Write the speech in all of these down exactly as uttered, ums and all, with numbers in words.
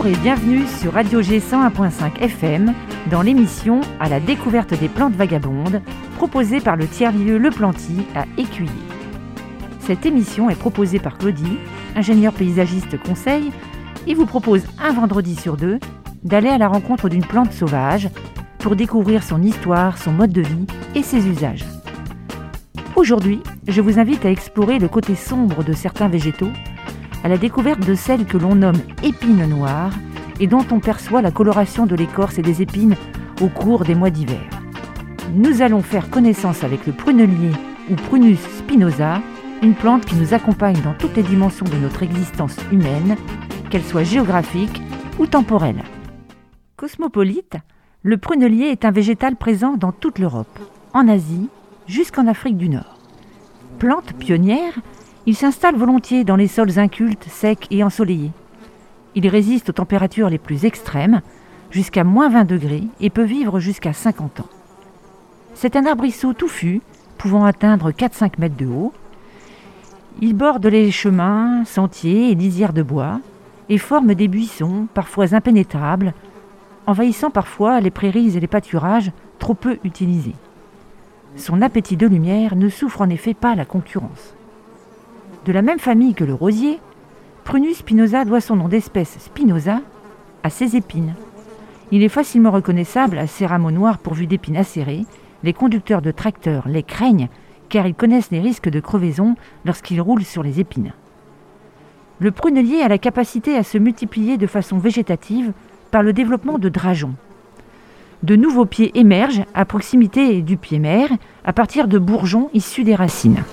Bonjour et bienvenue sur Radio G cent un virgule cinq F M dans l'émission À la découverte des plantes vagabondes proposée par le tiers-lieu Le Planty à Écuyer. Cette émission est proposée par Claudie, ingénieure paysagiste conseil, et vous propose un vendredi sur deux d'aller à la rencontre d'une plante sauvage pour découvrir son histoire, son mode de vie et ses usages. Aujourd'hui, je vous invite à explorer le côté sombre de certains végétaux, à la découverte de celles que l'on nomme épines noires et dont on perçoit la coloration de l'écorce et des épines au cours des mois d'hiver. Nous allons faire connaissance avec le prunellier ou Prunus spinosa, une plante qui nous accompagne dans toutes les dimensions de notre existence humaine, qu'elle soit géographique ou temporelle. Cosmopolite, le prunellier est un végétal présent dans toute l'Europe, en Asie, jusqu'en Afrique du Nord. Plante pionnière, il s'installe volontiers dans les sols incultes, secs et ensoleillés. Il résiste aux températures les plus extrêmes, jusqu'à moins vingt degrés, et peut vivre jusqu'à cinquante ans. C'est un arbrisseau touffu, pouvant atteindre quatre à cinq mètres de haut. Il borde les chemins, sentiers et lisières de bois, et forme des buissons, parfois impénétrables, envahissant parfois les prairies et les pâturages trop peu utilisés. Son appétit de lumière ne souffre en effet pas la concurrence. De la même famille que le rosier, Prunus spinosa doit son nom d'espèce spinosa à ses épines. Il est facilement reconnaissable à ses rameaux noirs pourvus d'épines acérées. Les conducteurs de tracteurs les craignent car ils connaissent les risques de crevaison lorsqu'ils roulent sur les épines. Le prunellier a la capacité à se multiplier de façon végétative par le développement de drageons. De nouveaux pieds émergent à proximité du pied mère à partir de bourgeons issus des racines.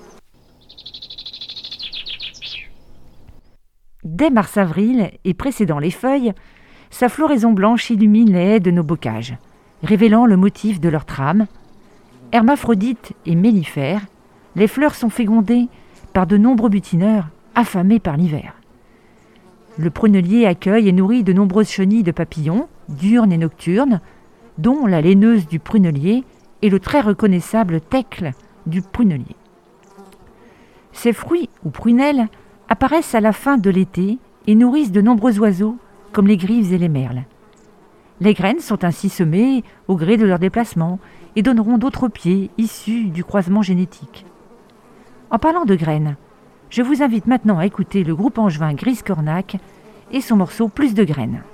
Dès mars-avril et précédant les feuilles, sa floraison blanche illumine les haies de nos bocages, révélant le motif de leur trame. Hermaphrodites et mellifères, les fleurs sont fécondées par de nombreux butineurs affamés par l'hiver. Le prunellier accueille et nourrit de nombreuses chenilles de papillons, diurnes et nocturnes, dont la laineuse du prunellier et le très reconnaissable teckel du prunellier. Ces fruits, ou prunelles, apparaissent à la fin de l'été et nourrissent de nombreux oiseaux, comme les grives et les merles. Les graines sont ainsi semées au gré de leur déplacement et donneront d'autres pieds issus du croisement génétique. En parlant de graines, je vous invite maintenant à écouter le groupe angevin Grise Cornac et son morceau Plus de graines.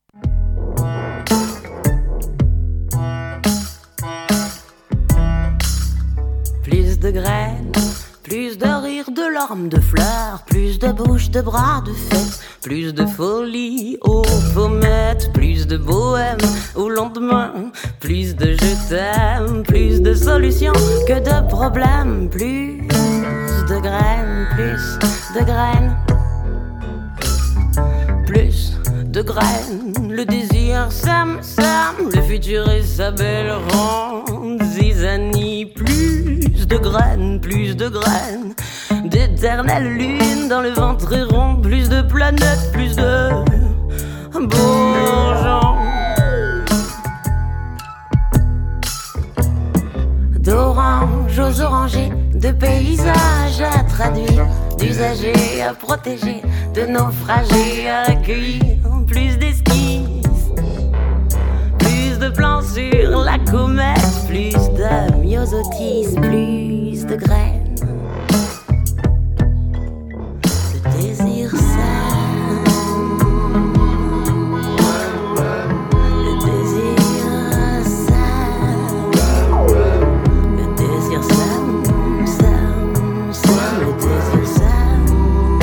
Plus de graines, plus de rires, de larmes, de fleurs, plus de bouches, de bras, de fêtes, plus de folie aux pommettes, plus de bohème au lendemain, plus de je t'aime, plus de solutions que de problèmes, plus de graines, plus de graines, plus de graines, le désir sème, sème, le futur est sa belle ronde zizanie, plus de graines, plus de graines, d'éternelle lune dans le ventre rond, plus de planètes, plus de bourgeons, d'oranges aux orangers, de paysages à traduire, d'usagers à protéger, de naufragés à accueillir, plus d'esquisses, plus de plans sur la comète, plus de myosotis, plus de graines. Le désir sème, le désir sème, le désir sème, sème, sème, le désir sème,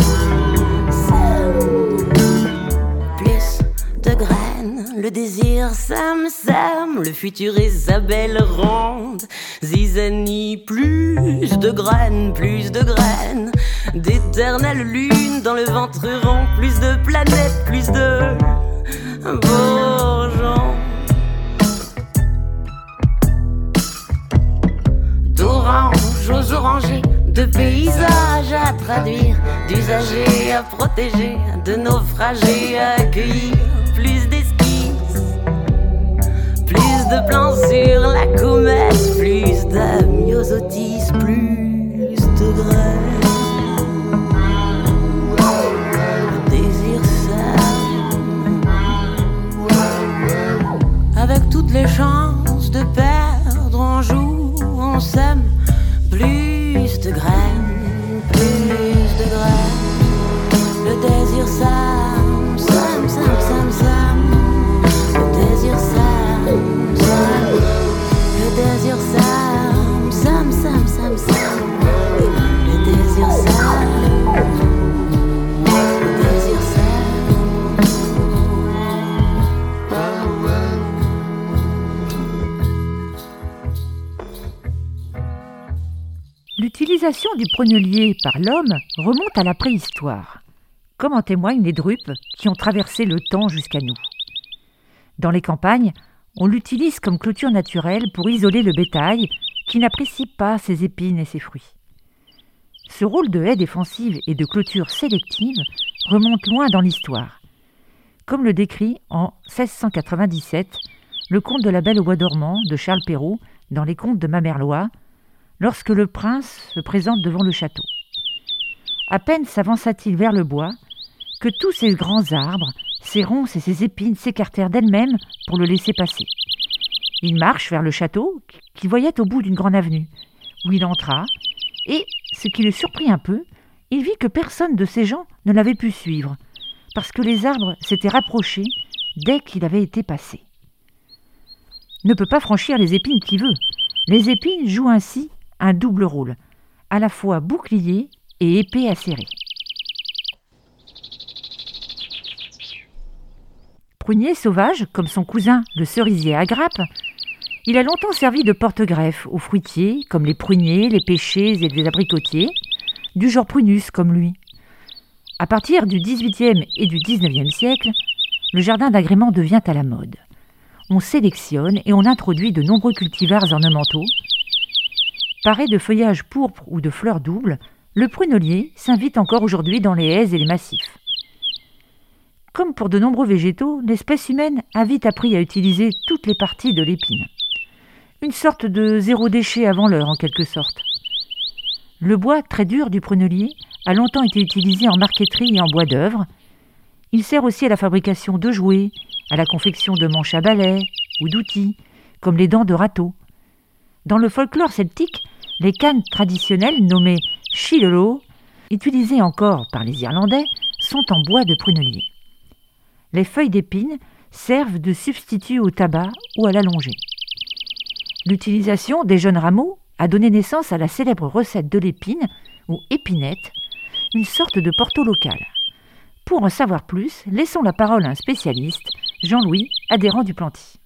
sème, plus de graines, le désir sème, sème, le futur est sa belle ronde zizanie, plus de graines, plus de graines, d'éternelle lune dans le ventre rond, plus de planètes, plus de bourgeons, d'oranges aux orangers, de paysages à traduire, d'usagers à protéger, de naufragés à accueillir, plus d'esquisses, plus de plans sur la comète, plus de myosotis, plus de graines. Le désir sème, L'utilisation du prunellier par l'homme remonte à la préhistoire, comme en témoignent les drupes qui ont traversé le temps jusqu'à nous. Dans les campagnes, on l'utilise comme clôture naturelle pour isoler le bétail qui n'apprécie pas ses épines et ses fruits. Ce rôle de haie défensive et de clôture sélective remonte loin dans l'histoire, comme le décrit en seize cent quatre-vingt-dix-sept le conte de la Belle au bois dormant de Charles Perrault dans les contes de Mamerlois, lorsque le prince se présente devant le château. À peine s'avança-t-il vers le bois que tous ces grands arbres, ses ronces et ses épines s'écartèrent d'elles-mêmes pour le laisser passer. Il marche vers le château qu'il voyait au bout d'une grande avenue, où il entra, et, ce qui le surprit un peu, il vit que personne de ces gens ne l'avait pu suivre, parce que les arbres s'étaient rapprochés dès qu'il avait été passé. Ne peut pas franchir les épines qui veut. Les épines jouent ainsi un double rôle, à la fois bouclier et épée acérée. Prunier sauvage, comme son cousin le cerisier à grappes, il a longtemps servi de porte-greffe aux fruitiers, comme les pruniers, les pêchers et les abricotiers, du genre prunus comme lui. À partir du dix-huitième et du dix-neuvième siècle, le jardin d'agrément devient à la mode. On sélectionne et on introduit de nombreux cultivars ornementaux. Paré de feuillages pourpres ou de fleurs doubles, le prunellier s'invite encore aujourd'hui dans les haies et les massifs. Comme pour de nombreux végétaux, l'espèce humaine a vite appris à utiliser toutes les parties de l'épine. Une sorte de zéro déchet avant l'heure en quelque sorte. Le bois très dur du prunellier a longtemps été utilisé en marqueterie et en bois d'œuvre. Il sert aussi à la fabrication de jouets, à la confection de manches à balai ou d'outils, comme les dents de râteau. Dans le folklore celtique, les cannes traditionnelles nommées shilolo, utilisées encore par les Irlandais, sont en bois de prunellier. Les feuilles d'épine servent de substitut au tabac ou à l'allonger. L'utilisation des jeunes rameaux a donné naissance à la célèbre recette de l'épine, ou épinette, une sorte de porto local. Pour en savoir plus, laissons la parole à un spécialiste, Jean-Louis, adhérent du Planty.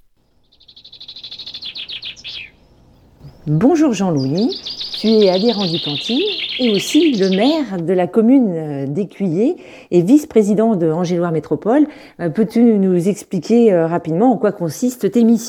Bonjour Jean-Louis, tu es adhérent du Planty et aussi le maire de la commune d'Écuyer et vice-président de Angers-Loire Métropole. Peux-tu nous expliquer rapidement en quoi consistent tes missions ?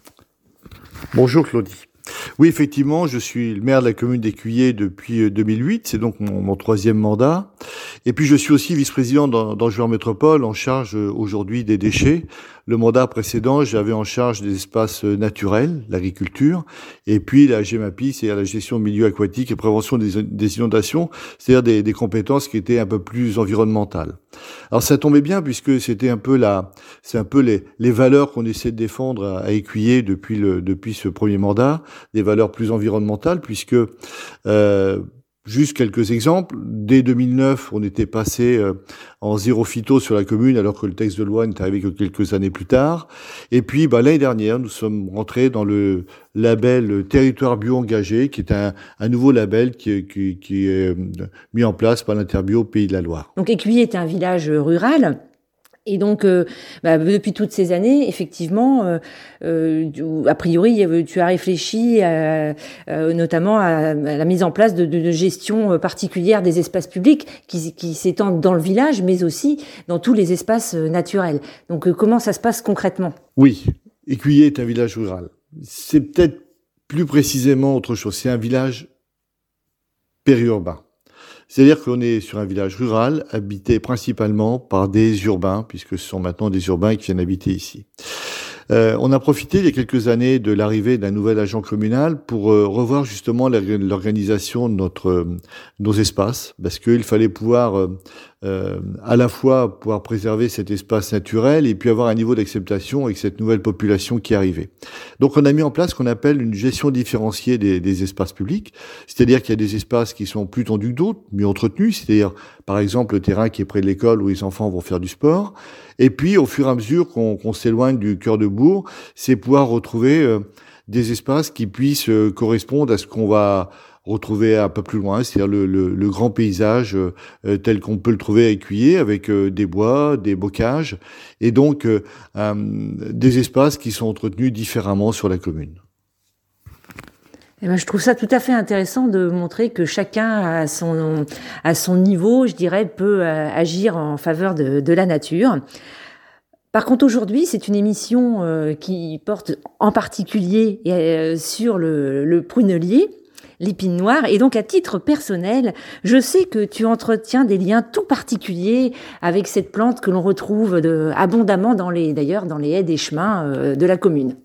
Bonjour Claudie. Oui, effectivement, je suis le maire de la commune d'Écuyer depuis deux mille huit, c'est donc mon, mon troisième mandat. Et puis je suis aussi vice-président d'Angers-Loire Métropole, en charge aujourd'hui des déchets. Le mandat précédent, j'avais en charge des espaces naturels, l'agriculture, et puis la GEMAPI, c'est-à-dire la gestion de milieux aquatiques et prévention des, des inondations, c'est-à-dire des, des compétences qui étaient un peu plus environnementales. Alors ça tombait bien puisque c'était un peu la, c'est un peu les, les valeurs qu'on essaie de défendre à, à Écuyer depuis le, depuis ce premier mandat, des valeurs plus environnementales puisque euh, juste quelques exemples. Dès deux mille neuf, on était passé euh, en zéro phyto sur la commune, alors que le texte de loi n'est arrivé que quelques années plus tard. Et puis, bah, l'année dernière, nous sommes rentrés dans le label Territoire Bio Engagé, qui est un, un nouveau label qui, qui, qui est mis en place par l'Interbio Pays de la Loire. Donc, Écuyer est un village rural. Et donc, euh, bah, depuis toutes ces années, effectivement, euh, euh, a priori, tu as réfléchi à, euh, notamment à, à la mise en place de, de, de gestion particulière des espaces publics qui, qui s'étendent dans le village, mais aussi dans tous les espaces naturels. Donc, euh, comment ça se passe concrètement ? Oui, Écuyer est un village rural. C'est peut-être plus précisément autre chose. C'est un village périurbain. C'est-à-dire qu'on est sur un village rural, habité principalement par des urbains, puisque ce sont maintenant des urbains qui viennent habiter ici. Euh, on a profité il y a quelques années de l'arrivée d'un nouvel agent communal pour euh, revoir justement l'organisation de notre, euh, nos espaces, parce qu'il fallait pouvoir euh, euh, à la fois pouvoir préserver cet espace naturel et puis avoir un niveau d'acceptation avec cette nouvelle population qui arrivait. Donc on a mis en place ce qu'on appelle une gestion différenciée des, des espaces publics, c'est-à-dire qu'il y a des espaces qui sont plus tendus que d'autres, mieux entretenus, c'est-à-dire par exemple le terrain qui est près de l'école où les enfants vont faire du sport. Et puis, au fur et à mesure qu'on, qu'on s'éloigne du cœur de bourg, c'est pouvoir retrouver euh, des espaces qui puissent euh, correspondre à ce qu'on va retrouver un peu plus loin, c'est-à-dire le, le, le grand paysage euh, tel qu'on peut le trouver à Écuyer, avec euh, des bois, des bocages, et donc euh, euh, des espaces qui sont entretenus différemment sur la commune. Eh ben, je trouve ça tout à fait intéressant de montrer que chacun à son, à son niveau, je dirais, peut euh, agir en faveur de, de la nature. Par contre, aujourd'hui, c'est une émission euh, qui porte en particulier euh, sur le, le prunelier, l'épine noire. Et donc, à titre personnel, je sais que tu entretiens des liens tout particuliers avec cette plante que l'on retrouve de, abondamment dans les, d'ailleurs, dans les haies des chemins euh, de la commune.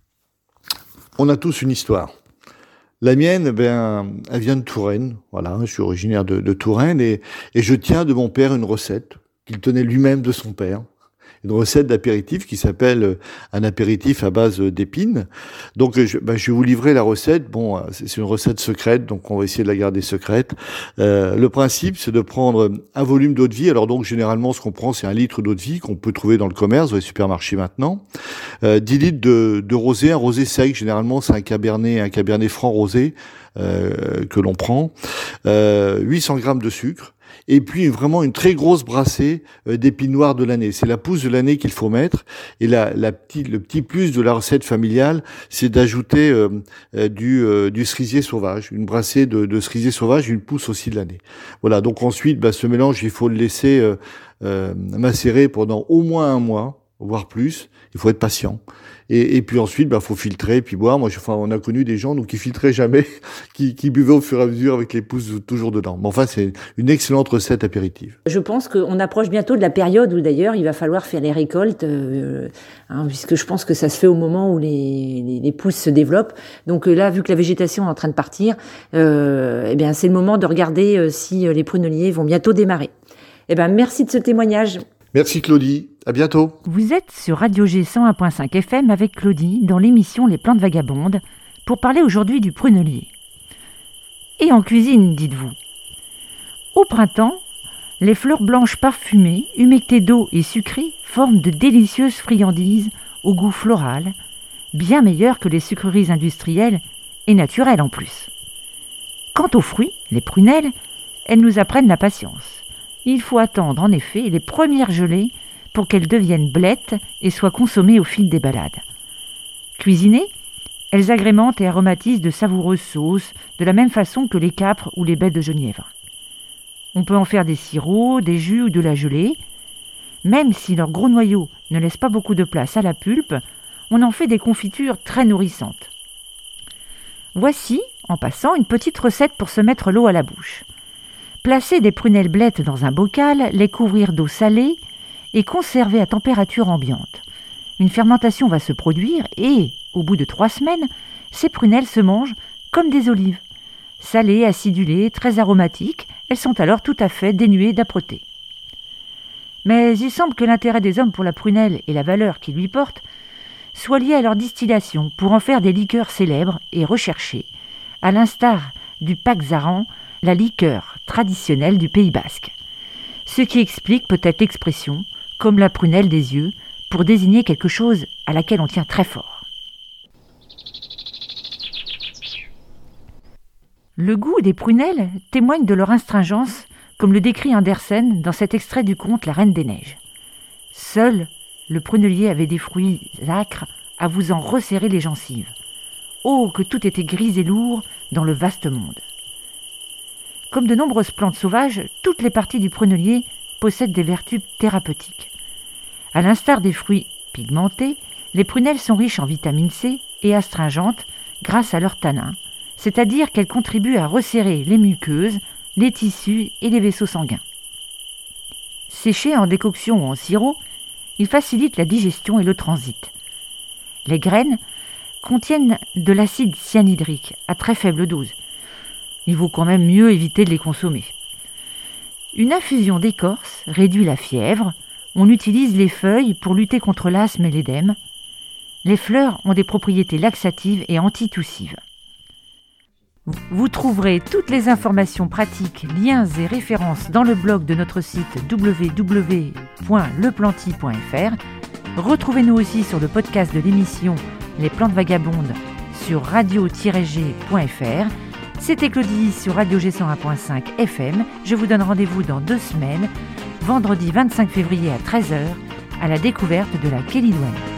On a tous une histoire. La mienne, ben, elle vient de Touraine. Voilà, je suis originaire de, de Touraine et, et je tiens de mon père une recette qu'il tenait lui-même de son père. Une recette d'apéritif qui s'appelle un apéritif à base d'épines. Donc, je, ben, je vais vous livrer la recette. Bon, c'est une recette secrète, donc on va essayer de la garder secrète. Euh, le principe, c'est de prendre un volume d'eau de vie. Alors donc, généralement, ce qu'on prend, c'est un litre d'eau de vie qu'on peut trouver dans le commerce, dans les supermarchés maintenant. Euh, dix litres de, de rosé, un rosé sec. Généralement, c'est un cabernet, un cabernet franc rosé euh, que l'on prend. Euh, huit cents grammes de sucre. Et puis vraiment une très grosse brassée euh, d'épines noires de l'année. C'est la pousse de l'année qu'il faut mettre. Et la, la petite, le petit plus de la recette familiale, c'est d'ajouter euh, euh, du, euh, du cerisier sauvage, une brassée de, de cerisier sauvage, une pousse aussi de l'année. Voilà. Donc ensuite, bah, ce mélange, il faut le laisser euh, euh, macérer pendant au moins un mois, voire plus. Il faut être patient. Et, et puis ensuite, bah, faut filtrer, puis boire. Moi, je, enfin, on a connu des gens donc qui filtraient jamais, qui, qui buvaient au fur et à mesure avec les pousses toujours dedans. Mais enfin, c'est une excellente recette apéritive. Je pense qu'on approche bientôt de la période où d'ailleurs il va falloir faire les récoltes, euh, hein, puisque je pense que ça se fait au moment où les, les, les pousses se développent. Donc là, vu que la végétation est en train de partir, euh, eh bien c'est le moment de regarder euh, si les pruneliers vont bientôt démarrer. Eh ben merci de ce témoignage. Merci Claudie, à bientôt. Vous êtes sur Radio G cent un virgule cinq F M avec Claudie dans l'émission Les Plantes Vagabondes pour parler aujourd'hui du prunelier. Et en cuisine, dites-vous. Au printemps, les fleurs blanches parfumées, humectées d'eau et sucrées, forment de délicieuses friandises au goût floral, bien meilleures que les sucreries industrielles et naturelles en plus. Quant aux fruits, les prunelles, elles nous apprennent la patience. Il faut attendre en effet les premières gelées pour qu'elles deviennent blettes et soient consommées au fil des balades. Cuisinées, elles agrémentent et aromatisent de savoureuses sauces, de la même façon que les câpres ou les baies de genièvre. On peut en faire des sirops, des jus ou de la gelée. Même si leur gros noyau ne laisse pas beaucoup de place à la pulpe, on en fait des confitures très nourrissantes. Voici, en passant, une petite recette pour se mettre l'eau à la bouche. Placer des prunelles blettes dans un bocal, les couvrir d'eau salée et conserver à température ambiante. Une fermentation va se produire et, au bout de trois semaines, ces prunelles se mangent comme des olives. Salées, acidulées, très aromatiques, elles sont alors tout à fait dénuées d'âpreté. Mais il semble que l'intérêt des hommes pour la prunelle et la valeur qu'ils lui portent soit lié à leur distillation pour en faire des liqueurs célèbres et recherchées, à l'instar du Paxaran, la liqueur traditionnelle du Pays basque. Ce qui explique peut-être l'expression « comme la prunelle des yeux » pour désigner quelque chose à laquelle on tient très fort. Le goût des prunelles témoigne de leur astringence, comme le décrit Andersen dans cet extrait du conte La Reine des Neiges. Seul le prunelier avait des fruits âcres à vous en resserrer les gencives. Oh, que tout était gris et lourd dans le vaste monde. Comme de nombreuses plantes sauvages, toutes les parties du prunelier possèdent des vertus thérapeutiques. À l'instar des fruits pigmentés, les prunelles sont riches en vitamine C et astringentes grâce à leur tanin, c'est-à-dire qu'elles contribuent à resserrer les muqueuses, les tissus et les vaisseaux sanguins. Séchés en décoction ou en sirop, ils facilitent la digestion et le transit. Les graines contiennent de l'acide cyanhydrique à très faible dose. Il vaut quand même mieux éviter de les consommer. Une infusion d'écorce réduit la fièvre. On utilise les feuilles pour lutter contre l'asthme et l'édème. Les fleurs ont des propriétés laxatives et antitussives. Vous trouverez toutes les informations pratiques, liens et références dans le blog de notre site w w w point le planty point f r. Retrouvez-nous aussi sur le podcast de l'émission Les Plantes Vagabondes sur radio tiret g point f r. C'était Claudie sur Radio G cent un virgule cinq F M. Je vous donne rendez-vous dans deux semaines, vendredi vingt-cinq février à treize heures, à la découverte de la Kélidoine.